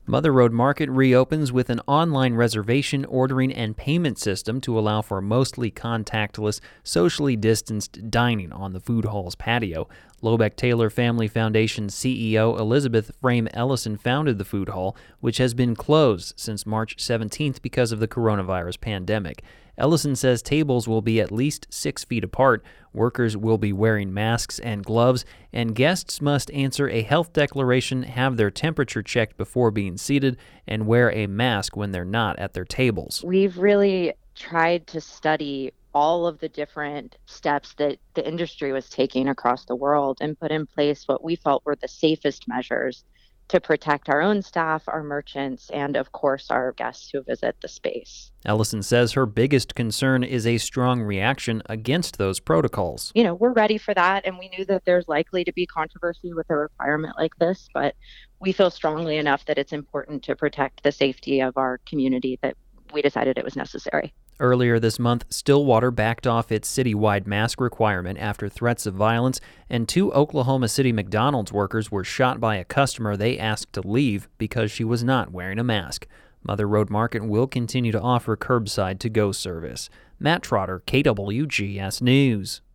Mother Road Market reopens with an online reservation, ordering, and payment system to allow for mostly contactless, socially distanced dining on the food hall's patio. Lobeck Taylor Family Foundation CEO Elizabeth Frame Ellison founded the food hall, which has been closed since March 17th because of the coronavirus pandemic. Ellison says tables will be at least 6 feet apart, workers will be wearing masks and gloves, and guests must answer a health declaration, have their temperature checked before being seated, and wear a mask when they're not at their tables. We've really tried to study all of the different steps that the industry was taking across the world and put in place what we felt were the safest measures to protect our own staff, our merchants, and of course our guests who visit the space. Ellison says her biggest concern is a strong reaction against those protocols. We're ready for that, and we knew that there's likely to be controversy with a requirement like this, but we feel strongly enough that it's important to protect the safety of our community that we decided it was necessary. Earlier this month, Stillwater backed off its citywide mask requirement after threats of violence, and 2 Oklahoma City McDonald's workers were shot by a customer they asked to leave because she was not wearing a mask. Mother Road Market will continue to offer curbside to-go service. Matt Trotter, KWGS News.